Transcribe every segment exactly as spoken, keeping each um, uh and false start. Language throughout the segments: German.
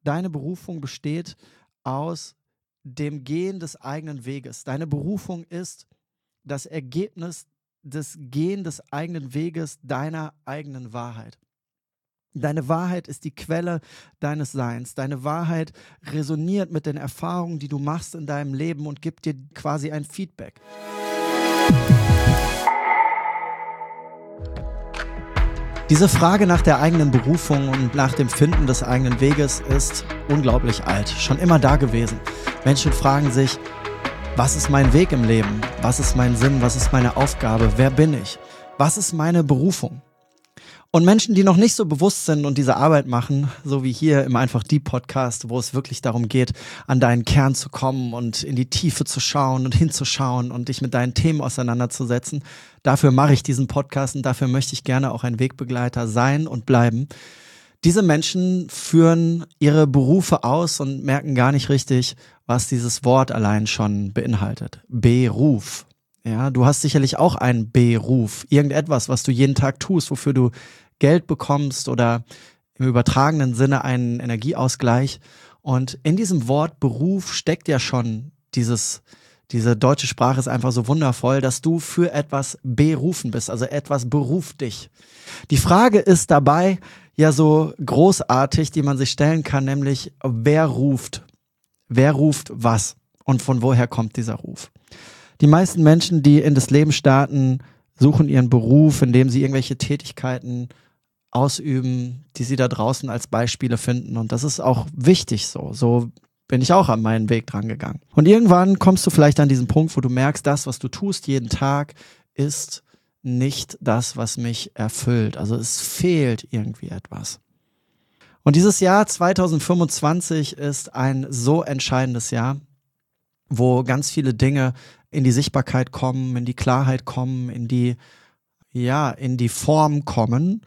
Deine Berufung besteht aus dem Gehen des eigenen Weges. Deine Berufung ist das Ergebnis des Gehen des eigenen Weges, deiner eigenen Wahrheit. Deine Wahrheit ist die Quelle deines Seins. Deine Wahrheit resoniert mit den Erfahrungen, die du machst in deinem Leben und gibt dir quasi ein Feedback. Diese Frage nach der eigenen Berufung und nach dem Finden des eigenen Weges ist unglaublich alt, schon immer da gewesen. Menschen fragen sich, was ist mein Weg im Leben? Was ist mein Sinn? Was ist meine Aufgabe? Wer bin ich? Was ist meine Berufung? Und Menschen, die noch nicht so bewusst sind und diese Arbeit machen, so wie hier im Einfach Die Podcast, wo es wirklich darum geht, an deinen Kern zu kommen und in die Tiefe zu schauen und hinzuschauen und dich mit deinen Themen auseinanderzusetzen. Dafür mache ich diesen Podcast und dafür möchte ich gerne auch ein Wegbegleiter sein und bleiben. Diese Menschen führen ihre Berufe aus und merken gar nicht richtig, was dieses Wort allein schon beinhaltet. Beruf. Ja, du hast sicherlich auch einen Beruf, irgendetwas, was du jeden Tag tust, wofür du Geld bekommst oder im übertragenen Sinne einen Energieausgleich. Und in diesem Wort Beruf steckt ja schon dieses, diese deutsche Sprache ist einfach so wundervoll, dass du für etwas berufen bist, also etwas beruft dich. Die Frage ist dabei ja so großartig, die man sich stellen kann, nämlich wer ruft? Wer ruft was? Und von woher kommt dieser Ruf? Die meisten Menschen, die in das Leben starten, suchen ihren Beruf, indem sie irgendwelche Tätigkeiten ausüben, die sie da draußen als Beispiele finden. Und das ist auch wichtig so. So bin ich auch an meinen Weg dran gegangen. Und irgendwann kommst du vielleicht an diesen Punkt, wo du merkst, das, was du tust jeden Tag, ist nicht das, was mich erfüllt. Also es fehlt irgendwie etwas. Und dieses Jahr zwanzig fünfundzwanzig ist ein so entscheidendes Jahr, wo ganz viele Dinge in die Sichtbarkeit kommen, in die Klarheit kommen, in die, ja, in die Form kommen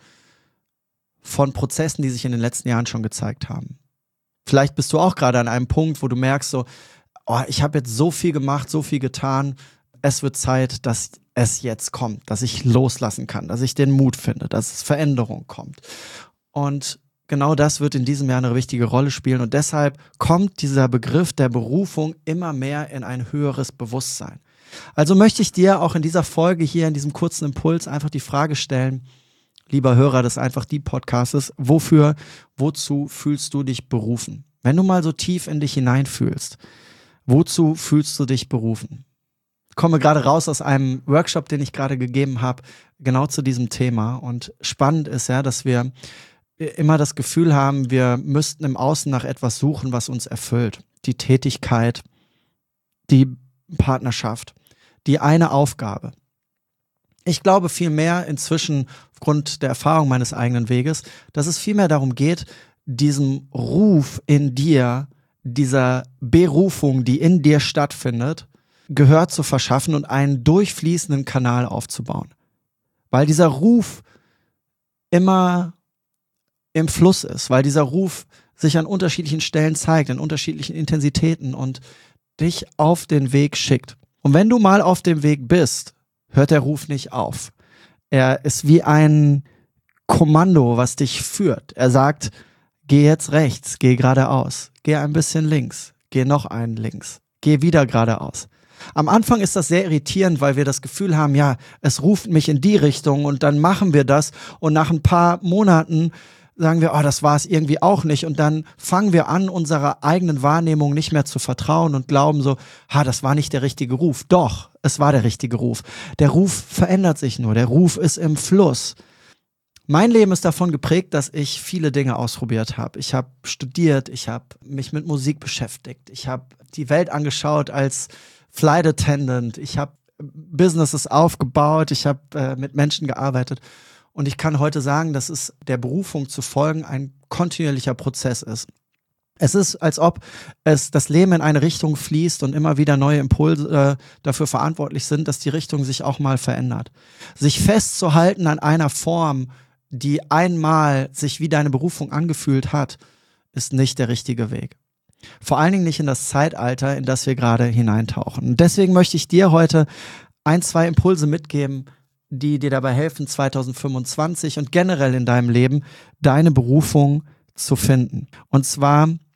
von Prozessen, die sich in den letzten Jahren schon gezeigt haben. Vielleicht bist du auch gerade an einem Punkt, wo du merkst so, oh, ich habe jetzt so viel gemacht, so viel getan, es wird Zeit, dass es jetzt kommt, dass ich loslassen kann, dass ich den Mut finde, dass es Veränderung kommt. Und genau das wird in diesem Jahr eine wichtige Rolle spielen und deshalb kommt dieser Begriff der Berufung immer mehr in ein höheres Bewusstsein. Also möchte ich dir auch in dieser Folge hier, in diesem kurzen Impuls einfach die Frage stellen, lieber Hörer des Einfach Die Podcastes, wofür, wozu fühlst du dich berufen? Wenn du mal so tief in dich hineinfühlst, wozu fühlst du dich berufen? Ich komme gerade raus aus einem Workshop, den ich gerade gegeben habe, genau zu diesem Thema und spannend ist ja, dass wir immer das Gefühl haben, wir müssten im Außen nach etwas suchen, was uns erfüllt. Die Tätigkeit, die Partnerschaft, die eine Aufgabe. Ich glaube vielmehr inzwischen, aufgrund der Erfahrung meines eigenen Weges, dass es vielmehr darum geht, diesem Ruf in dir, dieser Berufung, die in dir stattfindet, Gehör zu verschaffen und einen durchfließenden Kanal aufzubauen. Weil dieser Ruf immer im Fluss ist, weil dieser Ruf sich an unterschiedlichen Stellen zeigt, in unterschiedlichen Intensitäten und dich auf den Weg schickt. Und wenn du mal auf dem Weg bist, hört der Ruf nicht auf. Er ist wie ein Kommando, was dich führt. Er sagt, geh jetzt rechts, geh geradeaus, geh ein bisschen links, geh noch einen links, geh wieder geradeaus. Am Anfang ist das sehr irritierend, weil wir das Gefühl haben, ja, es ruft mich in die Richtung und dann machen wir das und nach ein paar Monaten sagen wir, oh, das war es irgendwie auch nicht und dann fangen wir an, unserer eigenen Wahrnehmung nicht mehr zu vertrauen und glauben so, ha, das war nicht der richtige Ruf. Doch, es war der richtige Ruf. Der Ruf verändert sich nur, der Ruf ist im Fluss. Mein Leben ist davon geprägt, dass ich viele Dinge ausprobiert habe. Ich habe studiert, ich habe mich mit Musik beschäftigt, ich habe die Welt angeschaut als Flight Attendant, ich habe Businesses aufgebaut, ich habe äh, mit Menschen gearbeitet. Und ich kann heute sagen, dass es der Berufung zu folgen ein kontinuierlicher Prozess ist. Es ist, als ob es das Leben in eine Richtung fließt und immer wieder neue Impulse äh, dafür verantwortlich sind, dass die Richtung sich auch mal verändert. Sich festzuhalten an einer Form, die einmal sich wie deine Berufung angefühlt hat, ist nicht der richtige Weg. Vor allen Dingen nicht in das Zeitalter, in das wir gerade hineintauchen. Und deswegen möchte ich dir heute ein, zwei Impulse mitgeben, die dir dabei helfen, zwanzig fünfundzwanzig und generell in deinem Leben deine Berufung zu finden. Und zwar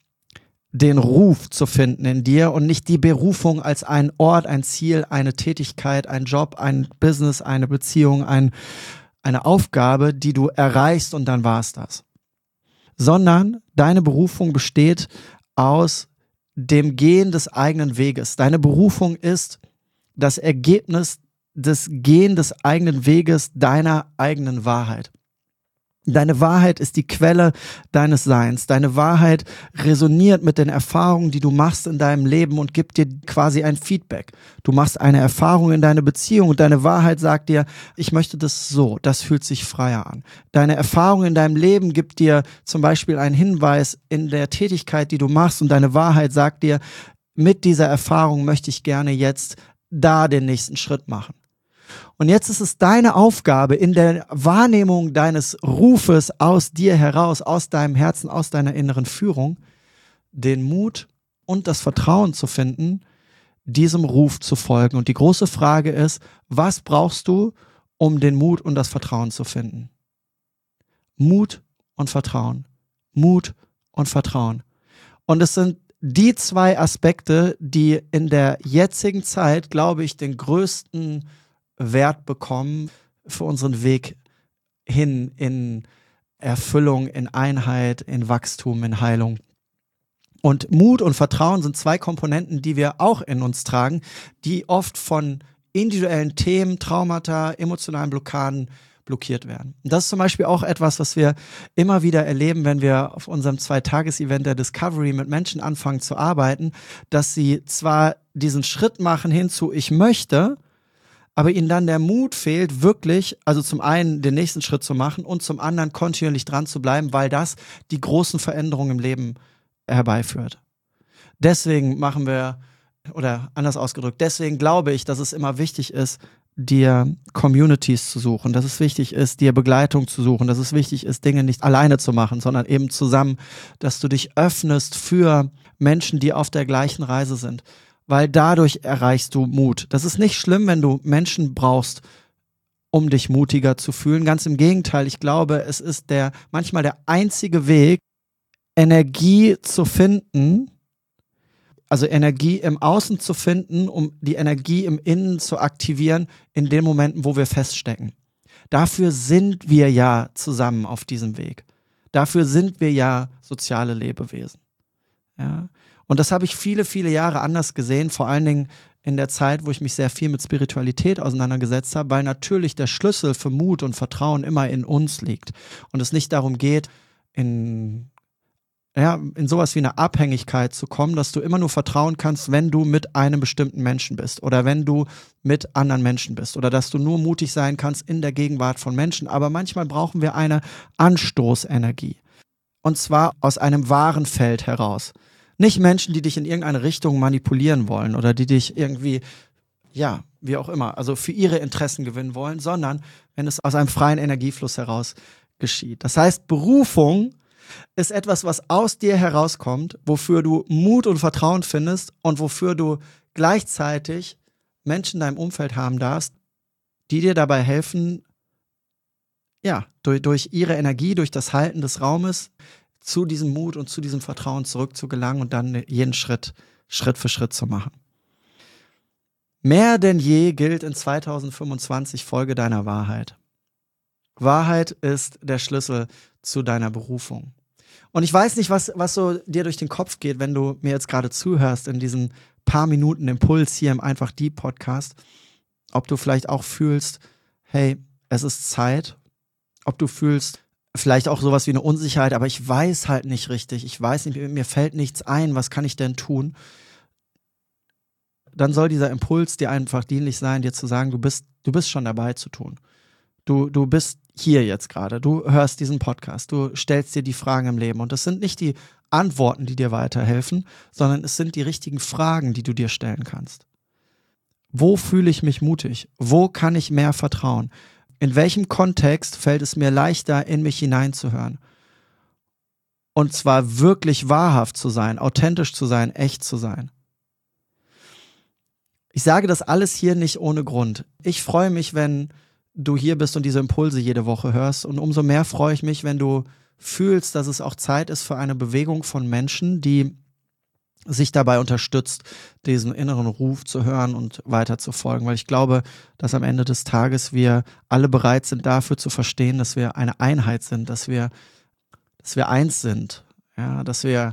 den Ruf zu finden in dir und nicht die Berufung als ein Ort, ein Ziel, eine Tätigkeit, ein Job, ein Business, eine Beziehung, ein, eine Aufgabe, die du erreichst und dann war's das. Sondern deine Berufung besteht aus dem Gehen des eigenen Weges. Deine Berufung ist das Ergebnis des Gehen des eigenen Weges, deiner eigenen Wahrheit. Deine Wahrheit ist die Quelle deines Seins. Deine Wahrheit resoniert mit den Erfahrungen, die du machst in deinem Leben und gibt dir quasi ein Feedback. Du machst eine Erfahrung in deine Beziehung und deine Wahrheit sagt dir, ich möchte das so, das fühlt sich freier an. Deine Erfahrung in deinem Leben gibt dir zum Beispiel einen Hinweis in der Tätigkeit, die du machst und deine Wahrheit sagt dir, mit dieser Erfahrung möchte ich gerne jetzt da den nächsten Schritt machen. Und jetzt ist es deine Aufgabe, in der Wahrnehmung deines Rufes aus dir heraus, aus deinem Herzen, aus deiner inneren Führung, den Mut und das Vertrauen zu finden, diesem Ruf zu folgen. Und die große Frage ist, was brauchst du, um den Mut und das Vertrauen zu finden? Mut und Vertrauen. Mut und Vertrauen. Und es sind die zwei Aspekte, die in der jetzigen Zeit, glaube ich, den größten Wert bekommen für unseren Weg hin in Erfüllung, in Einheit, in Wachstum, in Heilung. Und Mut und Vertrauen sind zwei Komponenten, die wir auch in uns tragen, die oft von individuellen Themen, Traumata, emotionalen Blockaden blockiert werden. Und das ist zum Beispiel auch etwas, was wir immer wieder erleben, wenn wir auf unserem Zwei-Tages-Event der Discovery mit Menschen anfangen zu arbeiten, dass sie zwar diesen Schritt machen hin zu ich möchte, aber ihnen dann der Mut fehlt, wirklich, also zum einen den nächsten Schritt zu machen und zum anderen kontinuierlich dran zu bleiben, weil das die großen Veränderungen im Leben herbeiführt. Deswegen machen wir, oder anders ausgedrückt, deswegen glaube ich, dass es immer wichtig ist, dir Communities zu suchen, dass es wichtig ist, dir Begleitung zu suchen, dass es wichtig ist, Dinge nicht alleine zu machen, sondern eben zusammen, dass du dich öffnest für Menschen, die auf der gleichen Reise sind. Weil dadurch erreichst du Mut. Das ist nicht schlimm, wenn du Menschen brauchst, um dich mutiger zu fühlen. Ganz im Gegenteil, ich glaube, es ist der manchmal der einzige Weg, Energie zu finden, also Energie im Außen zu finden, um die Energie im Innen zu aktivieren, in den Momenten, wo wir feststecken. Dafür sind wir ja zusammen auf diesem Weg. Dafür sind wir ja soziale Lebewesen. Ja. Und das habe ich viele, viele Jahre anders gesehen, vor allen Dingen in der Zeit, wo ich mich sehr viel mit Spiritualität auseinandergesetzt habe, weil natürlich der Schlüssel für Mut und Vertrauen immer in uns liegt und es nicht darum geht, in, ja, in sowas wie eine Abhängigkeit zu kommen, dass du immer nur vertrauen kannst, wenn du mit einem bestimmten Menschen bist oder wenn du mit anderen Menschen bist oder dass du nur mutig sein kannst in der Gegenwart von Menschen. Aber manchmal brauchen wir eine Anstoßenergie und zwar aus einem wahren Feld heraus. Nicht Menschen, die dich in irgendeine Richtung manipulieren wollen oder die dich irgendwie, ja, wie auch immer, also für ihre Interessen gewinnen wollen, sondern wenn es aus einem freien Energiefluss heraus geschieht. Das heißt, Berufung ist etwas, was aus dir herauskommt, wofür du Mut und Vertrauen findest und wofür du gleichzeitig Menschen in deinem Umfeld haben darfst, die dir dabei helfen, ja, durch, durch ihre Energie, durch das Halten des Raumes, zu diesem Mut und zu diesem Vertrauen zurückzugelangen und dann jeden Schritt, Schritt für Schritt zu machen. Mehr denn je gilt in zweitausendfünfundzwanzig, folge deiner Wahrheit. Wahrheit ist der Schlüssel zu deiner Berufung. Und ich weiß nicht, was, was so dir durch den Kopf geht, wenn du mir jetzt gerade zuhörst in diesen paar Minuten Impuls hier im Einfach Die Podcast. Ob du vielleicht auch fühlst, hey, es ist Zeit. Ob du fühlst, vielleicht auch sowas wie eine Unsicherheit, aber ich weiß halt nicht richtig, ich weiß nicht, mir fällt nichts ein, was kann ich denn tun? Dann soll dieser Impuls dir einfach dienlich sein, dir zu sagen, du bist, du bist schon dabei zu tun. Du, du bist hier jetzt gerade, du hörst diesen Podcast, du stellst dir die Fragen im Leben und das sind nicht die Antworten, die dir weiterhelfen, sondern es sind die richtigen Fragen, die du dir stellen kannst. Wo fühle ich mich mutig? Wo kann ich mehr vertrauen? In welchem Kontext fällt es mir leichter, in mich hineinzuhören? Und zwar wirklich wahrhaft zu sein, authentisch zu sein, echt zu sein. Ich sage das alles hier nicht ohne Grund. Ich freue mich, wenn du hier bist und diese Impulse jede Woche hörst. Und umso mehr freue ich mich, wenn du fühlst, dass es auch Zeit ist für eine Bewegung von Menschen, die sich dabei unterstützt, diesen inneren Ruf zu hören und weiter zu folgen. Weil ich glaube, dass am Ende des Tages wir alle bereit sind, dafür zu verstehen, dass wir eine Einheit sind, dass wir, dass wir eins sind, ja, dass wir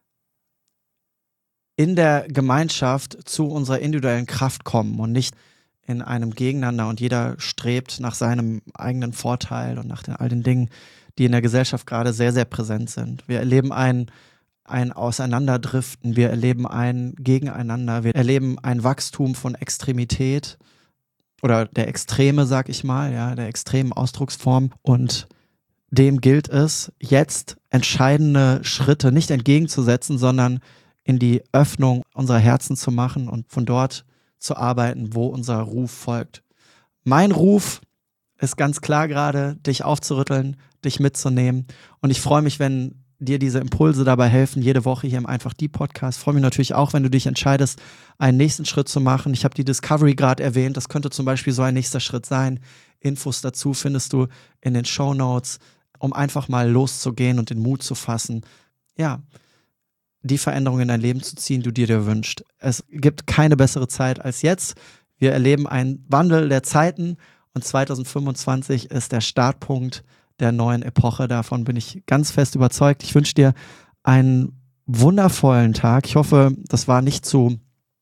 in der Gemeinschaft zu unserer individuellen Kraft kommen und nicht in einem Gegeneinander und jeder strebt nach seinem eigenen Vorteil und nach den, all den Dingen, die in der Gesellschaft gerade sehr, sehr präsent sind. Wir erleben ein, ein Auseinanderdriften, wir erleben ein Gegeneinander, wir erleben ein Wachstum von Extremität oder der Extreme, sag ich mal, ja, der extremen Ausdrucksform, und dem gilt es, jetzt entscheidende Schritte nicht entgegenzusetzen, sondern in die Öffnung unserer Herzen zu machen und von dort zu arbeiten, wo unser Ruf folgt. Mein Ruf ist ganz klar gerade, dich aufzurütteln, dich mitzunehmen, und ich freue mich, wenn dir diese Impulse dabei helfen, jede Woche hier im Einfach Die Podcast. Ich freue mich natürlich auch, wenn du dich entscheidest, einen nächsten Schritt zu machen. Ich habe die Discovery gerade erwähnt, das könnte zum Beispiel so ein nächster Schritt sein. Infos dazu findest du in den Shownotes, um einfach mal loszugehen und den Mut zu fassen, ja, die Veränderung in dein Leben zu ziehen, die du dir wünschst. Es gibt keine bessere Zeit als jetzt. Wir erleben einen Wandel der Zeiten und zwanzig fünfundzwanzig ist der Startpunkt der neuen Epoche. Davon bin ich ganz fest überzeugt. Ich wünsche dir einen wundervollen Tag. Ich hoffe, das war nicht zu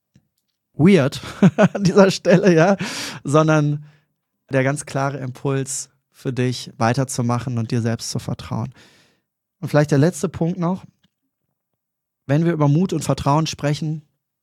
weird an dieser Stelle, ja, sondern der ganz klare Impuls für dich, weiterzumachen und dir selbst zu vertrauen. Und vielleicht der letzte Punkt noch. Wenn wir über Mut und Vertrauen sprechen,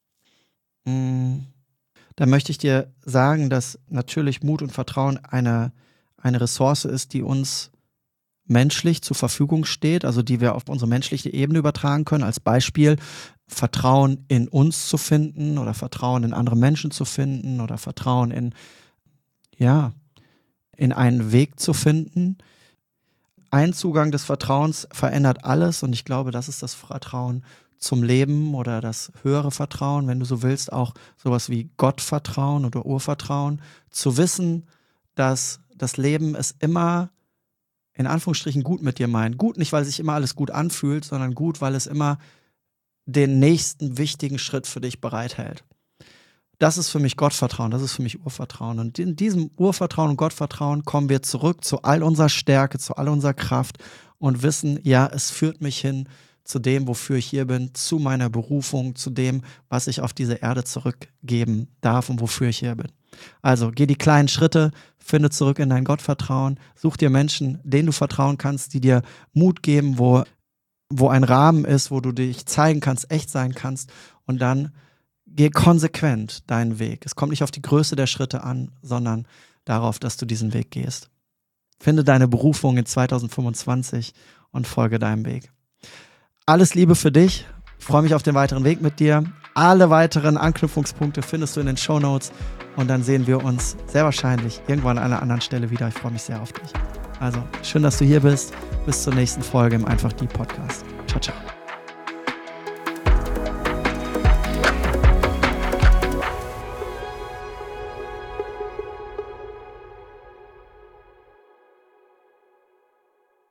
mh, dann möchte ich dir sagen, dass natürlich Mut und Vertrauen eine, eine Ressource ist, die uns menschlich zur Verfügung steht, also die wir auf unsere menschliche Ebene übertragen können. Als Beispiel Vertrauen in uns zu finden oder Vertrauen in andere Menschen zu finden oder Vertrauen in, ja, in einen Weg zu finden. Ein Zugang des Vertrauens verändert alles, und ich glaube, das ist das Vertrauen zum Leben oder das höhere Vertrauen, wenn du so willst, auch sowas wie Gottvertrauen oder Urvertrauen. Zu wissen, dass das Leben es immer in Anführungsstrichen gut mit dir meint. Gut nicht, weil sich immer alles gut anfühlt, sondern gut, weil es immer den nächsten wichtigen Schritt für dich bereithält. Das ist für mich Gottvertrauen, das ist für mich Urvertrauen. Und in diesem Urvertrauen und Gottvertrauen kommen wir zurück zu all unserer Stärke, zu all unserer Kraft und wissen, ja, es führt mich hin zu dem, wofür ich hier bin, zu meiner Berufung, zu dem, was ich auf diese Erde zurückgeben darf und wofür ich hier bin. Also geh die kleinen Schritte, finde zurück in dein Gottvertrauen, such dir Menschen, denen du vertrauen kannst, die dir Mut geben, wo, wo ein Rahmen ist, wo du dich zeigen kannst, echt sein kannst, und dann geh konsequent deinen Weg. Es kommt nicht auf die Größe der Schritte an, sondern darauf, dass du diesen Weg gehst. Finde deine Berufung in zwanzig fünfundzwanzig und folge deinem Weg. Alles Liebe für dich. Ich freue mich auf den weiteren Weg mit dir. Alle weiteren Anknüpfungspunkte findest du in den Shownotes, und dann sehen wir uns sehr wahrscheinlich irgendwann an einer anderen Stelle wieder. Ich freue mich sehr auf dich. Also, schön, dass du hier bist. Bis zur nächsten Folge im Einfach Die Podcast. Ciao, ciao.